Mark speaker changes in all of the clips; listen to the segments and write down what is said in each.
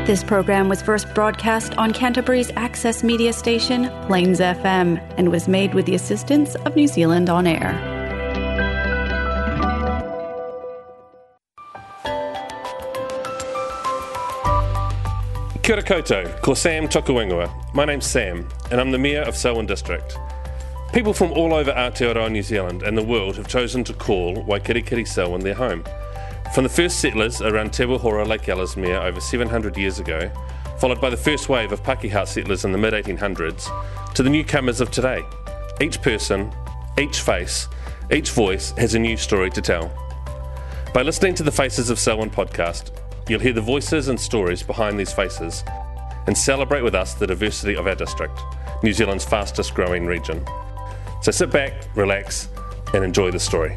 Speaker 1: This program was first broadcast on Canterbury's access media station, Plains FM, and was made with the assistance of New Zealand On Air.
Speaker 2: Kia ora koutou, ko Sam Tokuingoa. My name's Sam, and I'm the Mayor of Selwyn District. People from all over Aotearoa, New Zealand and the world have chosen to call Waikirikiri Selwyn their home. From the first settlers around Te Wohora Lake Ellesmere over 700 years ago, followed by the first wave of Pakeha settlers in the mid-1800s, to the newcomers of today. Each person, each face, each voice has a new story to tell. By listening to the Faces of Selwyn podcast, you'll hear the voices and stories behind these faces and celebrate with us the diversity of our district, New Zealand's fastest growing region. So sit back, relax, and enjoy the story.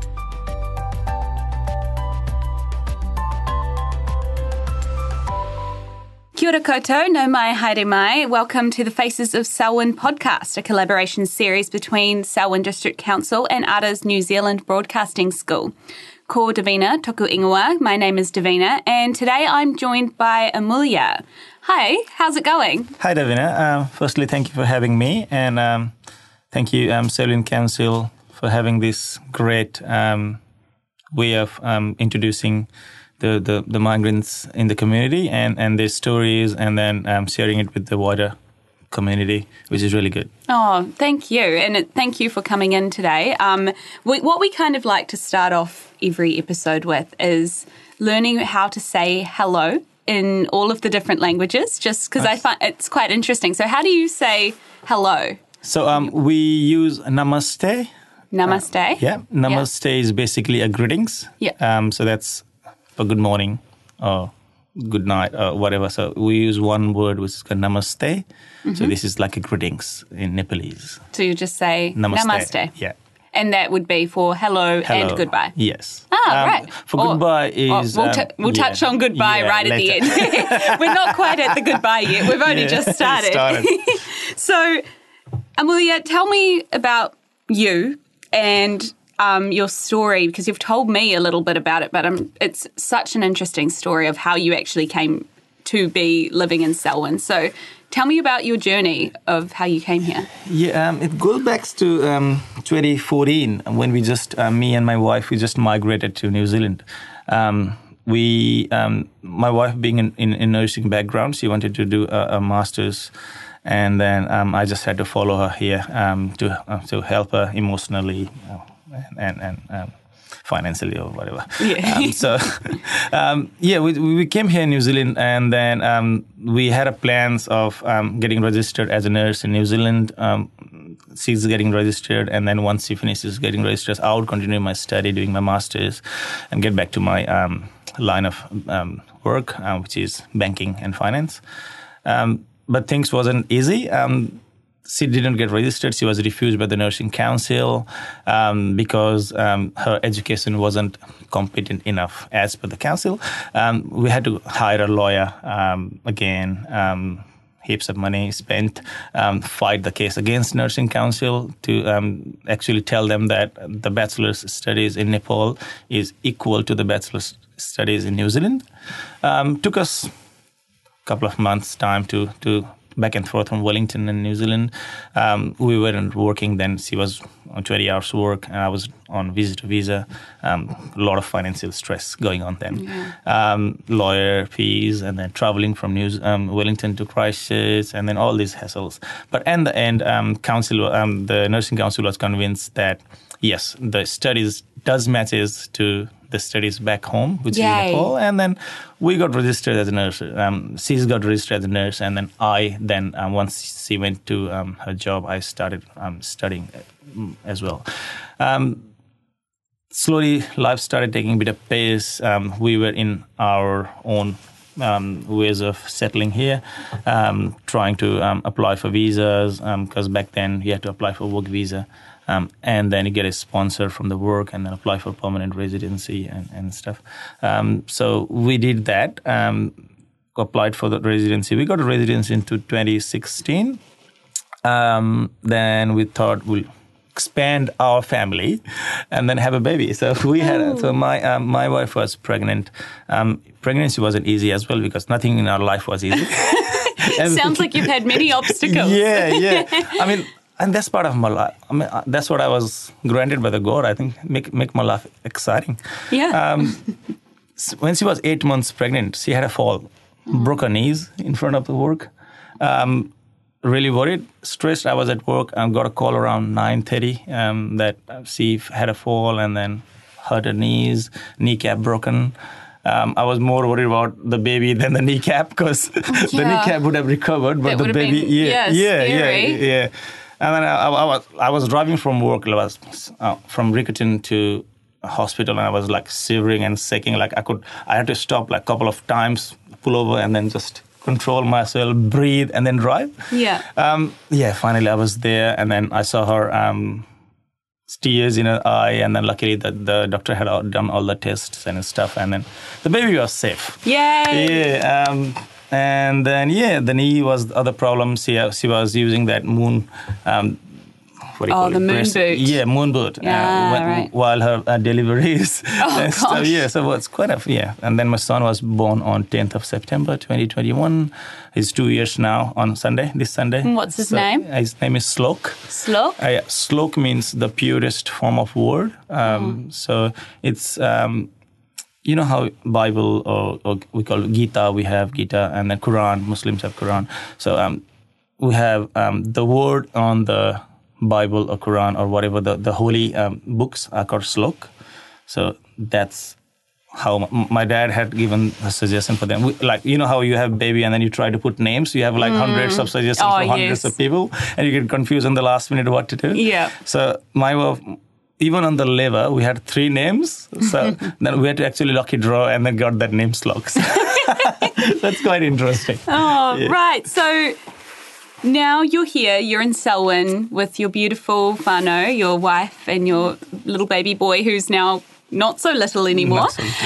Speaker 3: Kia ora koutou, no mai haere mai. Welcome to the Faces of Selwyn podcast, a collaboration series between Selwyn District Council and ARA's New Zealand Broadcasting School. Ko Davina Tokuingoa, my name is Davina, and today I'm joined by Amulia. Hi, how's it going?
Speaker 4: Hi Davina, firstly thank you for having me, and thank you Selwyn Council for having this great way of introducing the migrants in the community and their stories, and then sharing it with the wider community, which is really good.
Speaker 3: Oh, thank you. And thank you for coming in today. What we kind of like to start off every episode with is learning how to say hello in all of the different languages, just because I find it's quite interesting. So how do you say hello?
Speaker 4: So we use namaste.
Speaker 3: Namaste?
Speaker 4: Namaste is basically a greetings.
Speaker 3: Yeah.
Speaker 4: So that's for good morning or good night or whatever. So we use one word which is called namaste. Mm-hmm. So this is like a greetings in Nepalese.
Speaker 3: So you just say namaste.
Speaker 4: Yeah.
Speaker 3: And that would be for hello and goodbye.
Speaker 4: Yes.
Speaker 3: Right.
Speaker 4: For goodbye is...
Speaker 3: we'll touch on goodbye right
Speaker 4: later.
Speaker 3: at the end. We're not quite at the goodbye yet. We've only just started. So, Amulia, tell me about you and your story, because you've told me a little bit about it, but it's such an interesting story of how you actually came to be living in Selwyn. So tell me about your journey of how you came here.
Speaker 4: Yeah, it goes back to 2014 when we just, me and my wife, we just migrated to New Zealand. My wife being in nursing background, she wanted to do a master's. And then I just had to follow her here to help her emotionally and financially or whatever.
Speaker 3: Yeah.
Speaker 4: We came here in New Zealand, and then we had a plans of getting registered as a nurse in New Zealand. She's getting registered, and then once she finishes getting registered, I would continue my study, doing my master's, and get back to my line of work, which is banking and finance. But things wasn't easy. She didn't get registered. She was refused by the nursing council because her education wasn't competent enough as per the council. We had to hire a lawyer again. Heaps of money spent, fight the case against nursing council to actually tell them that the bachelor's studies in Nepal is equal to the bachelor's studies in New Zealand. Took us a couple of months' time to back and forth from Wellington and New Zealand. We weren't working then. She was on 20 hours work, and I was on visa to visa. A lot of financial stress going on then. Yeah. Lawyer fees, and then traveling from Wellington to Christchurch, and then all these hassles. But in the end, the nursing council was convinced that, yes, the studies does matches to the studies back home, which is Nepal, and then we got registered as a nurse. She's got registered as a nurse, and then once she went to her job, I started studying as well. Slowly, life started taking a bit of pace. We were in our own ways of settling here, trying to apply for visas, because back then you had to apply for work visa. And then you get a sponsor from the work, and then apply for permanent residency and stuff. So we did that, applied for the residency. We got a residency into 2016. Then we thought we'll expand our family and then have a baby. So we had. So my wife was pregnant. Pregnancy wasn't easy as well because nothing in our life was easy.
Speaker 3: Sounds like you've had many obstacles.
Speaker 4: Yeah. I mean, and that's part of my life. I mean, that's what I was granted by the God. I think make my life exciting.
Speaker 3: Yeah.
Speaker 4: When she was 8 months pregnant, she had a fall, broke her knees in front of the work. Really worried, stressed. I was at work. I got a call around 9:30 that she had a fall and then hurt her knees, kneecap broken. I was more worried about the baby than the kneecap because the kneecap would have recovered, but the baby, yeah. And then I was driving from work. I was from Riccarton to a hospital, and I was like shivering and shaking. Like I had to stop like a couple of times, pull over, and then just control myself, breathe, and then drive.
Speaker 3: Yeah.
Speaker 4: Finally I was there, and then I saw her tears in her eye, and then luckily the doctor had done all the tests and stuff, and then the baby was safe.
Speaker 3: Yay!
Speaker 4: Yeah. And then, the knee was the other problem. She was using that moon...
Speaker 3: the moon boot.
Speaker 4: Yeah, moon boot.
Speaker 3: Right.
Speaker 4: While her deliveries.
Speaker 3: Oh, gosh.
Speaker 4: Yeah, so it's quite And then my son was born on 10th of September, 2021. He's 2 years now on this Sunday.
Speaker 3: And what's his name?
Speaker 4: His name is Slok.
Speaker 3: Slok?
Speaker 4: Slok means the purest form of word. So it's... you know how Bible or we call it Gita, we have Gita, and then Quran, Muslims have Quran. So we have the word on the Bible or Quran or whatever, the holy books are called Slok. So that's how my dad had given a suggestion for them. Like, you know how you have baby and then you try to put names? You have like hundreds of suggestions for hundreds of people, and you get confused in the last minute what to do.
Speaker 3: Yeah.
Speaker 4: So my wife... Even on the lever, we had 3 names. So then we had to actually lucky draw and then got that name Slok. That's quite interesting.
Speaker 3: Oh, yeah. Right. So now you're here, you're in Selwyn with your beautiful whānau, your wife and your little baby boy who's now not so little anymore.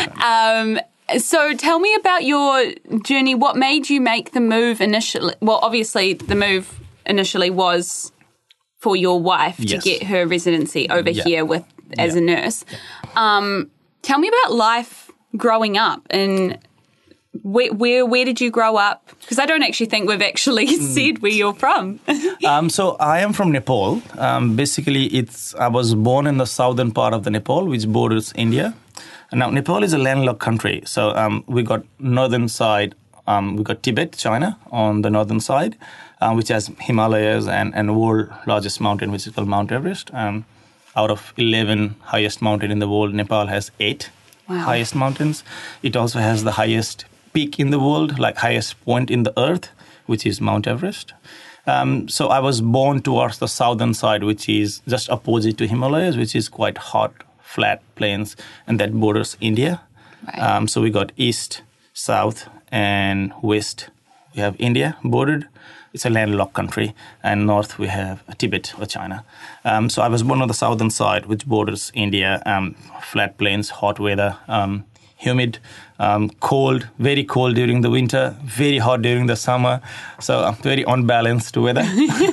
Speaker 3: So tell me about your journey. What made you make the move initially? Well, obviously the move initially was... for your wife to get her residency over here as a nurse. Tell me about life growing up and where did you grow up? Because I don't actually think we've actually said where you're from.
Speaker 4: So I am from Nepal. Basically, I was born in the southern part of the Nepal, which borders India. Now, Nepal is a landlocked country. So we got northern side. We got Tibet, China, on the northern side, which has Himalayas and the world's largest mountain, which is called Mount Everest. Out of 11 highest mountain in the world, Nepal has 8 highest mountains. It also has the highest peak in the world, like highest point in the earth, which is Mount Everest. So I was born towards the southern side, which is just opposite to Himalayas, which is quite hot, flat plains, and that borders India. Right. So we got east, south, and west. We have India bordered. It's a landlocked country. And north we have Tibet or China. So I was born on the southern side, which borders India. Flat plains, hot weather, humid, cold, very cold during the winter, very hot during the summer. So very unbalanced weather.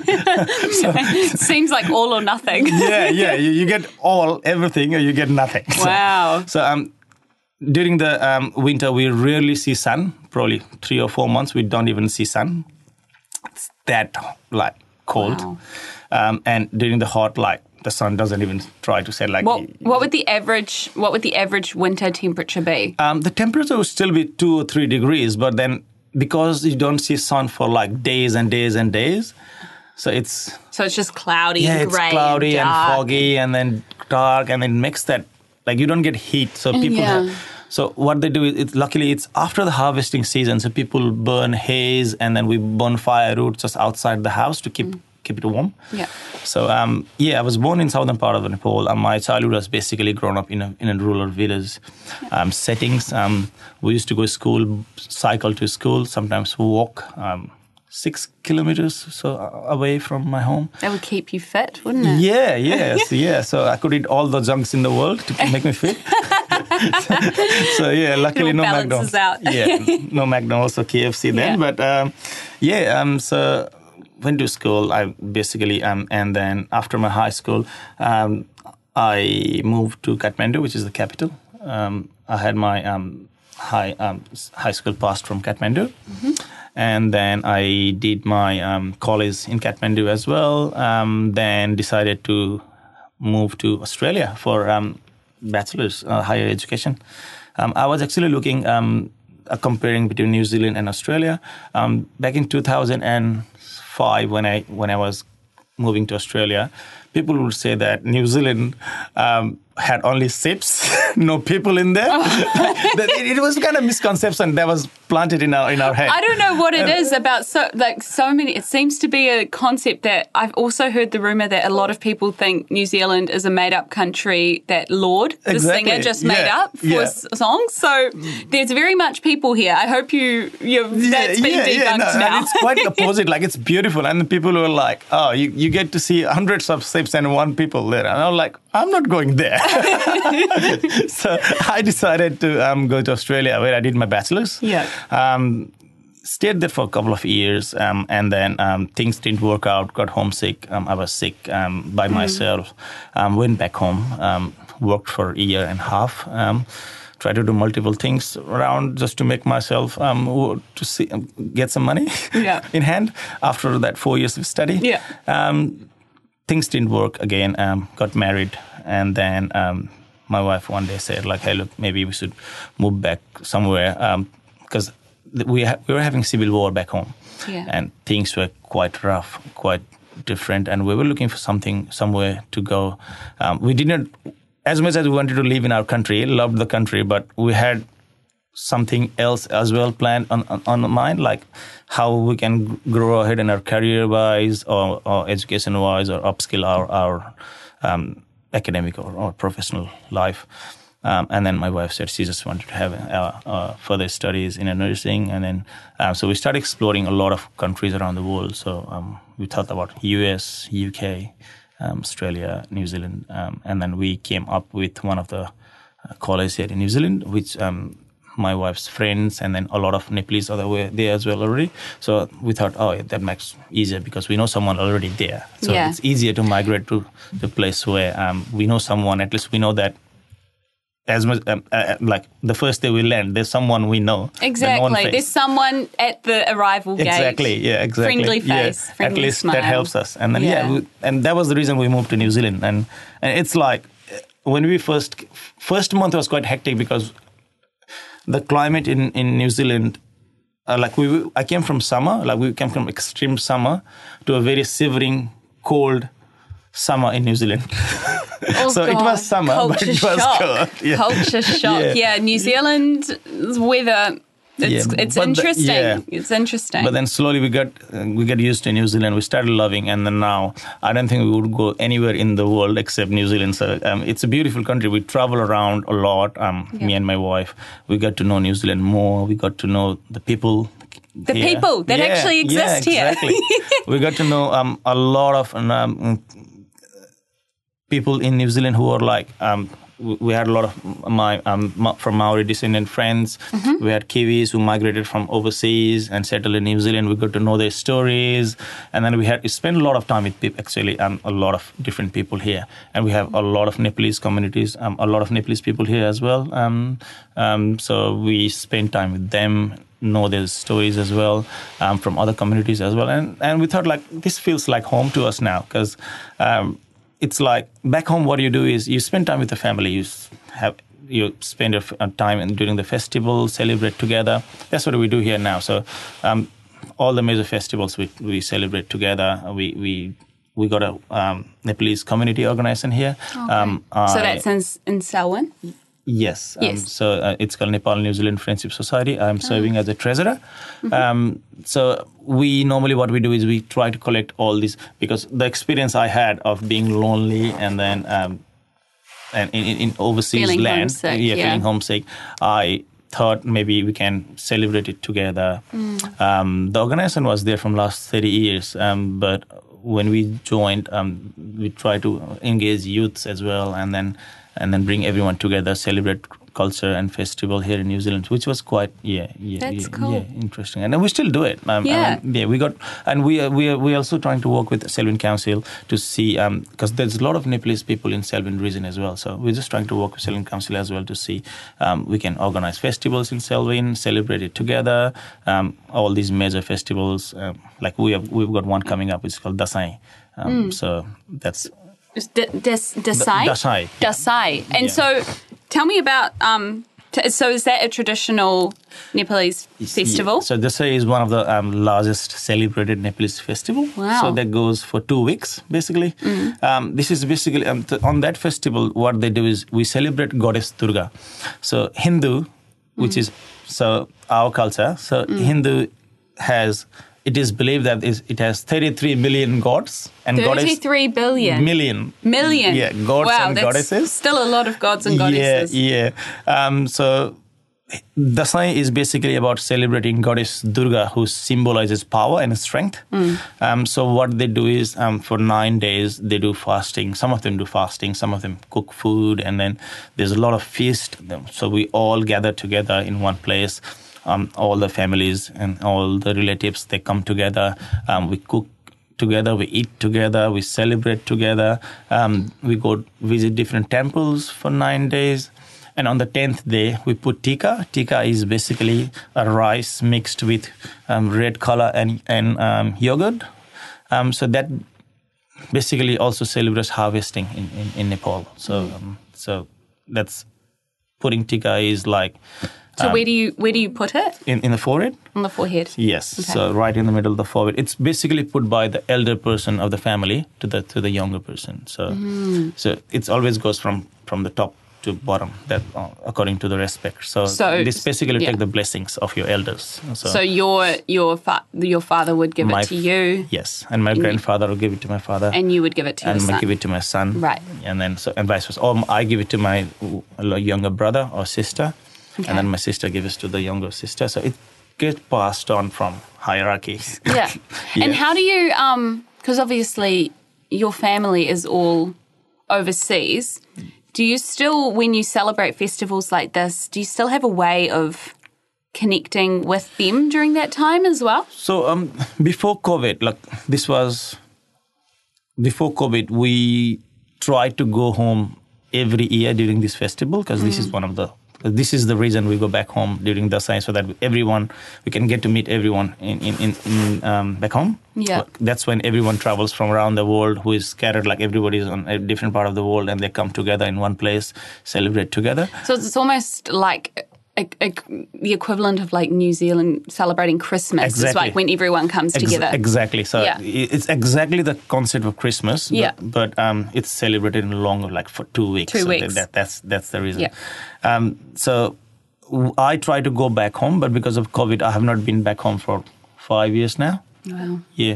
Speaker 3: Seems like all or nothing.
Speaker 4: Yeah. You get everything, or you get nothing.
Speaker 3: Wow.
Speaker 4: So during the winter, we rarely see sun. Probably 3 or 4 months, we don't even see sun. It's that cold. Wow. And during the hot, the sun doesn't even try to set.
Speaker 3: What would the average winter temperature be?
Speaker 4: The temperature would still be 2 or 3 degrees, but then because you don't see sun for days and days and days, so it's
Speaker 3: just cloudy, and grey,
Speaker 4: it's cloudy
Speaker 3: and
Speaker 4: foggy, and then dark, and then makes that you don't get heat. So people So what they do is, luckily, it's after the harvesting season, so people burn haze, and then we burn firewood just outside the house to keep it warm.
Speaker 3: Yeah.
Speaker 4: So I was born in southern part of Nepal. My childhood was basically grown up in a rural village settings. We used to go to school, cycle to school, sometimes walk 6 kilometers so away from my home.
Speaker 3: That would keep you fit, wouldn't it?
Speaker 4: Yeah. So I could eat all the junks in the world to make me fit. So luckily no McDonald's.
Speaker 3: Out.
Speaker 4: No McDonald's or KFC then. But so went to school. I basically and then after my high school, I moved to Kathmandu, which is the capital. I had my high school passed from Kathmandu, and then I did my college in Kathmandu as well. Then decided to move to Australia for bachelor's higher education. I was actually looking comparing between New Zealand and Australia back in 2005 when I was moving to Australia. People would say that New Zealand had only ships, no people in there. It was kind of misconception that was planted in our head.
Speaker 3: I don't know what it is about so many. It seems to be a concept that I've also heard the rumor that a lot of people think New Zealand is a made-up country that Lorde, the singer, just made up for songs. So there's very much people here. I hope that's been debunked now.
Speaker 4: It's quite opposite. Like, it's beautiful, and the people were like, "Oh, you get to see hundreds of ships and one people there," and I'm like, "I'm not going there." So I decided to go to Australia, where I did my bachelor's. Stayed there for a couple of years, and then things didn't work out. Got homesick. I was sick by myself. Went back home. Worked for a year and a half. Tried to do multiple things around just to make myself get some money in hand. After that 4 years of study, things didn't work again. Got married, and then my wife one day said, like, "Hey, look, maybe we should move back somewhere," because we were having civil war back home, and things were quite rough, quite different, and we were looking for somewhere to go. We didn't, as much as we wanted to live in our country, loved the country, but we had something else as well planned on mind, like how we can grow ahead in our career-wise or education-wise or upskill our academic or professional life. And then my wife said she just wanted to have further studies in nursing. And then so we started exploring a lot of countries around the world. So we thought about US, UK, Australia, New Zealand. And then we came up with one of the colleges here in New Zealand, which my wife's friends and then a lot of Nepalese were there as well already. So we thought, that makes easier because we know someone already there. So it's easier to migrate to the place where we know someone. At least we know that as much like the first day we land, there's someone we know.
Speaker 3: Exactly. There's someone at the arrival gate.
Speaker 4: Exactly.
Speaker 3: Friendly face, friendly
Speaker 4: at least
Speaker 3: smile.
Speaker 4: That helps us. And then and that was the reason we moved to New Zealand. And it's like when we first month was quite hectic because the climate in New Zealand, I came from summer, we came from extreme summer to a very shivering, cold summer in New Zealand. So it was summer, but it was cold.
Speaker 3: Culture shock. New Zealand's weather. It's interesting. It's interesting.
Speaker 4: But then slowly we got used to New Zealand. We started loving, and then now I don't think we would go anywhere in the world except New Zealand. So it's a beautiful country. We travel around a lot. Me and my wife, we got to know New Zealand more. We got to know the people.
Speaker 3: The people that actually exist here.
Speaker 4: Exactly. We got to know a lot of people in New Zealand who are like. We had a lot of my from Maori descendant friends. Mm-hmm. We had Kiwis who migrated from overseas and settled in New Zealand. We got to know their stories, and then we spent a lot of time with people. Actually, a lot of different people here, and we have a lot of Nepalese communities. A lot of Nepalese people here as well. So we spend time with them, know their stories as well from other communities as well, and we thought like this feels like home to us now because. It's like back home. What you do is you spend time with the family. You spend your time during the festival, celebrate together. That's what we do here now. So all the major festivals we celebrate together. We got a Nepalese community organization here.
Speaker 3: Okay. So that's in Selwyn?
Speaker 4: Yes. So it's called Nepal New Zealand Friendship Society. I'm serving as a treasurer. Mm-hmm. So we normally what we do is we try to collect all these because the experience I had of being lonely and then and in overseas
Speaker 3: feeling
Speaker 4: land,
Speaker 3: feeling
Speaker 4: homesick, I thought maybe we can celebrate it together. The organization was there from last 30 years, but when we joined, we tried to engage youths as well, and then bring everyone together, celebrate culture and festival here in New Zealand, which was quite
Speaker 3: cool.
Speaker 4: Interesting, and we still do it. We also trying to work with Selwyn Council to see because there's a lot of Nepalese people in Selwyn region as well. So we're just trying to work with Selwyn Council as well to see we can organize festivals in Selwyn, celebrate it together. All these major festivals, like we've got one coming up, it's called Dasai. So that's.
Speaker 3: Dasai. Dasai. And so tell me about, so is that a traditional Nepalese festival?
Speaker 4: Yeah. So Dasai is one of the largest celebrated Nepalese festival.
Speaker 3: Wow.
Speaker 4: So that goes for 2 weeks, basically. This is basically, on that festival, what they do is we celebrate goddess Durga. So Hindu, which is, so our culture, so Hindu has... It is believed that it has 33 million gods and
Speaker 3: 33 billion. Million.
Speaker 4: Yeah, gods and goddesses.
Speaker 3: Still a lot of gods and goddesses.
Speaker 4: Yeah. So Dasai is basically about celebrating goddess Durga, who symbolizes power and strength. So what they do is for 9 days they do fasting. Some of them do fasting, some of them cook food, and then there's a lot of feast. So we all gather together in one place. All the families and all the relatives, they come together. We cook together, we eat together, we celebrate together. We go visit different temples for 9 days. And on the 10th day, we put tika. Tika is basically a rice mixed with red color and yogurt. So that basically also celebrates harvesting in Nepal. So that's putting tika is like...
Speaker 3: So where do you put it?
Speaker 4: In the forehead?
Speaker 3: On the forehead.
Speaker 4: Yes.
Speaker 3: Okay.
Speaker 4: So right in the middle of the forehead. It's basically put by the elder person of the family to the younger person. So it always goes from the top to bottom, that according to the respect. So this basically take the blessings of your elders.
Speaker 3: So your father would give it to you.
Speaker 4: Yes, and my grandfather would give it to my father,
Speaker 3: and you would give it to your son.
Speaker 4: And I give it to my son.
Speaker 3: Right.
Speaker 4: And then and vice versa. Or I give it to my younger brother or sister. Okay. And then my sister gives it to the younger sister. So it gets passed on from hierarchy.
Speaker 3: Yeah. And how do you, because obviously your family is all overseas, do you still, when you celebrate festivals like this, do you still have a way of connecting with them during that time as well?
Speaker 4: So before COVID, before COVID, we tried to go home every year during this festival because this is the reason we go back home during Dasai, so that we can get to meet everyone in back home.
Speaker 3: Yeah.
Speaker 4: That's when everyone travels from around the world, who is scattered, like everybody's on a different part of the world, and they come together in one place, celebrate together.
Speaker 3: So it's almost like the equivalent of like New Zealand celebrating Christmas.
Speaker 4: Exactly.
Speaker 3: It's like when everyone comes together.
Speaker 4: Exactly. So it's exactly the concept of Christmas.
Speaker 3: Yeah.
Speaker 4: But it's celebrated in longer, like for 2 weeks.
Speaker 3: 2 weeks.
Speaker 4: That's the reason.
Speaker 3: Yeah.
Speaker 4: So I try to go back home, but because of COVID, I have not been back home for 5 years now.
Speaker 3: Wow.
Speaker 4: Yeah.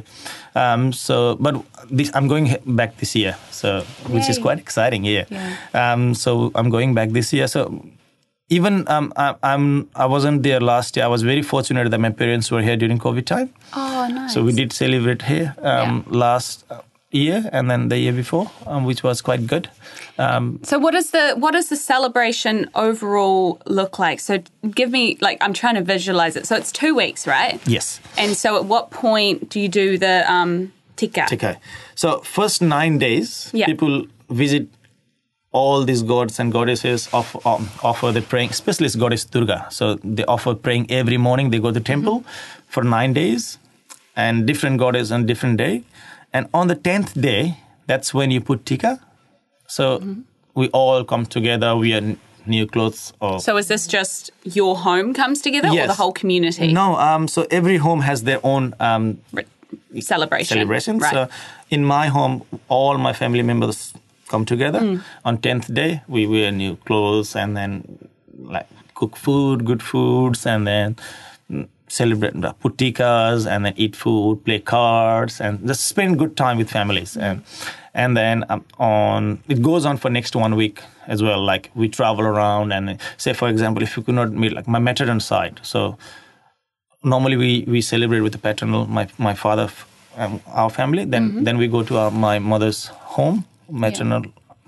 Speaker 4: I'm going back this year, which is quite exciting. Yeah. So I'm going back this year. So. Even I wasn't there last year. I was very fortunate that my parents were here during COVID time.
Speaker 3: Oh, nice.
Speaker 4: So we did celebrate here last year and then the year before, which was quite good.
Speaker 3: So what does the celebration overall look like? So give me, I'm trying to visualize it. So it's 2 weeks, right?
Speaker 4: Yes.
Speaker 3: And so at what point do you do the tika?
Speaker 4: Tika. So first 9 days, people visit all these gods and goddesses offer the praying, especially goddess Durga. So they offer praying every morning. They go to the temple for 9 days, and different goddess on different day. And on the 10th day, that's when you put tika. So we all come together. We wear new clothes.
Speaker 3: So is this just your home comes together, or the whole community?
Speaker 4: No. So every home has their own
Speaker 3: celebration.
Speaker 4: Right. So in my home, all my family members come together. On 10th day, we wear new clothes and then cook food, good foods, and then celebrate, put tikas, and then eat food, play cards, and just spend good time with families. And then it goes on for next 1 week as well. Like we travel around, and say, for example, if you could not meet my maternal side. So normally we celebrate with the paternal, my father, our family. Then we go to my mother's home, maternal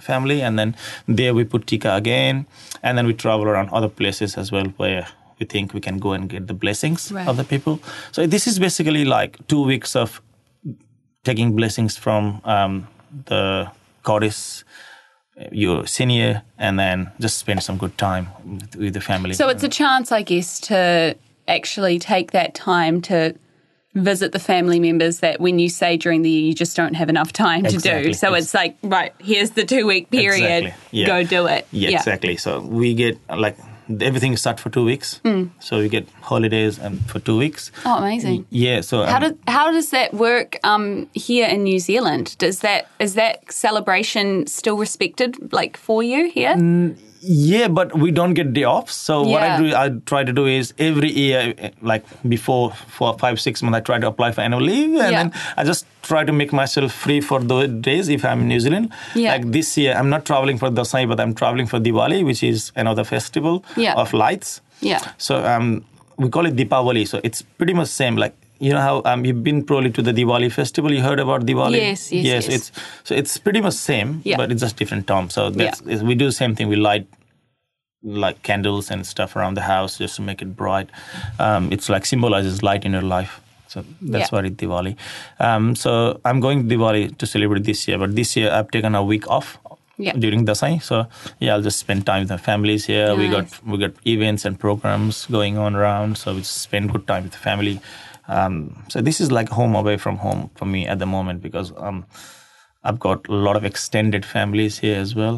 Speaker 4: family. And then there we put Tika again. And then we travel around other places as well where we think we can go and get the blessings of the people. So this is basically like 2 weeks of taking blessings from the goddess, your senior, and then just spend some good time with the family.
Speaker 3: So it's a chance, I guess, to actually take that time to visit the family members that when you say during the year you just don't have enough time to do. So it's like, right, here's the 2-week period, go do it.
Speaker 4: Yeah, exactly. So we get like everything is set for 2 weeks. So we get holidays for 2 weeks.
Speaker 3: Oh, amazing.
Speaker 4: Yeah. So
Speaker 3: how does that work here in New Zealand? Is that celebration still respected like for you here?
Speaker 4: Yeah, but we don't get day off. So what I try to do is every year, like before 5-6 months, I try to apply for annual leave, and then I just try to make myself free for those days if I'm in New Zealand. Like this year, I'm not traveling for Dasai, but I'm traveling for Diwali, which is another festival of lights. So we call it Deepavali. So it's pretty much same. Like, you know how you've been probably to the Diwali festival. You heard about Diwali? Yes. It's pretty much same, but it's just different terms. So we do the same thing. We light like candles and stuff around the house just to make it bright. It's like symbolizes light in your life. So that's why it's Diwali. So I'm going to Diwali to celebrate this year. But this year I've taken a week off during Dasai. So I'll just spend time with the families here. Nice. We got events and programs going on around. So we just spend good time with the family. So this is like home away from home for me at the moment because I've got a lot of extended families here as well.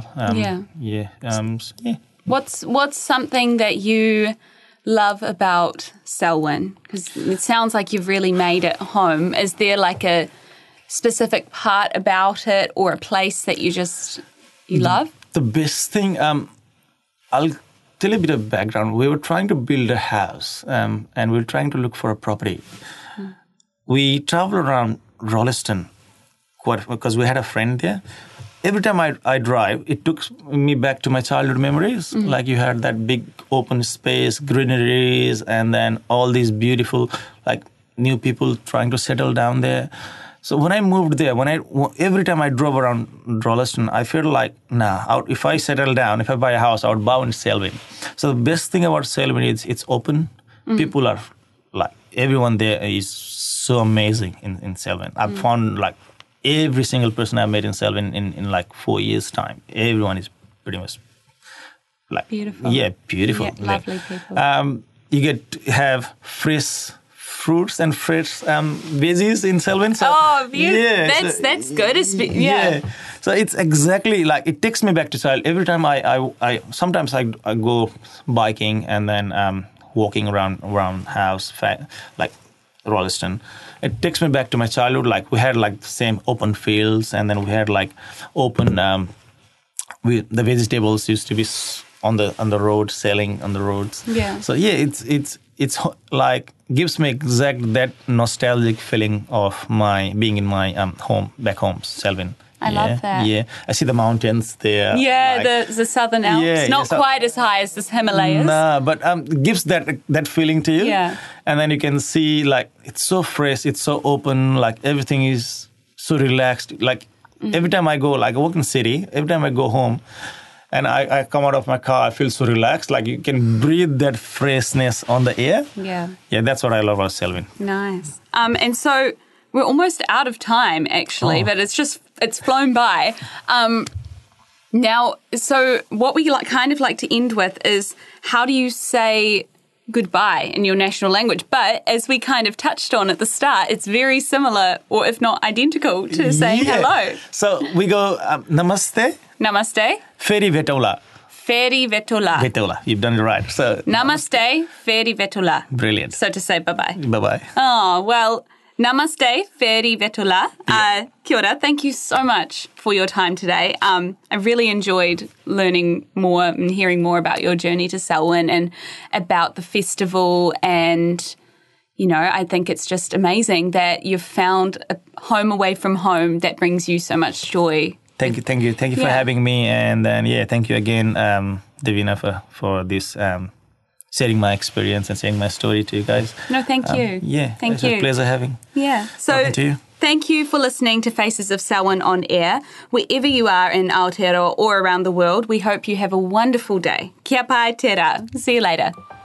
Speaker 3: What's something that you love about Selwyn? Because it sounds like you've really made it home. Is there like a specific part about it or a place that you love?
Speaker 4: The best thing, I'll tell you a bit of background. We were trying to build a house and we were trying to look for a property. We traveled around Rolleston quite because we had a friend there. Every time I drive, it took me back to my childhood memories. Like you had that big open space, greeneries, and then all these beautiful, like new people trying to settle down there. So when I moved there, every time I drove around Rolleston, I felt like, if I settle down, if I buy a house, I would buy in Selwyn. So the best thing about Selwyn is it's open. People are like, everyone there is so amazing in Selwyn. I've found like every single person I've met in Selwyn in like 4 years' time, everyone is pretty much like beautiful. Yeah, beautiful.
Speaker 3: Yeah, lovely people.
Speaker 4: You get to have fresh fruits and fresh veggies in Selwyn. So,
Speaker 3: beautiful. Yeah, that's good.
Speaker 4: So it's exactly like it takes me back to childhood. Every time I sometimes I go biking and then walking around house like Rolleston. It takes me back to my childhood. Like we had like the same open fields, and then we had like open. The vegetables used to be on the road, selling on the roads.
Speaker 3: Yeah.
Speaker 4: So it's like gives me exact that nostalgic feeling of my being in my home back home, Selwyn.
Speaker 3: I love that.
Speaker 4: Yeah, I see the mountains there.
Speaker 3: Yeah, like, the Southern Alps. Not quite as high as the Himalayas.
Speaker 4: Nah, but gives that feeling to you.
Speaker 3: Yeah.
Speaker 4: And then you can see like it's so fresh, it's so open, like everything is so relaxed. Like every time I go, like I work in city, every time I go home and I come out of my car, I feel so relaxed. Like you can breathe that freshness on the air.
Speaker 3: Yeah.
Speaker 4: Yeah, that's what I love about Selwyn.
Speaker 3: Nice. And so we're almost out of time actually, but it's flown by. Now, so what we kind of like to end with is how do you say goodbye in your national language? But as we kind of touched on at the start, it's very similar, or if not identical, to saying hello.
Speaker 4: So we go namaste.
Speaker 3: Namaste.
Speaker 4: Feri vetola.
Speaker 3: Feri vetola.
Speaker 4: Vetola. You've done it right. So
Speaker 3: namaste. Feri vetola.
Speaker 4: Brilliant.
Speaker 3: So to say bye-bye.
Speaker 4: Bye-bye.
Speaker 3: Oh, well, namaste, Feri vetola. Kia ora. Thank you so much for your time today. I really enjoyed learning more and hearing more about your journey to Selwyn and about the festival. And, you know, I think it's just amazing that you've found a home away from home that brings you so much joy.
Speaker 4: Thank you for having me. And then, thank you again, Davina, for this sharing my experience and sharing my story to you guys.
Speaker 3: No, thank you.
Speaker 4: It's a pleasure having
Speaker 3: talking to you. Thank you for listening to Faces of Selwyn on air. Wherever you are in Aotearoa or around the world, we hope you have a wonderful day. Kia pai te rā. See you later.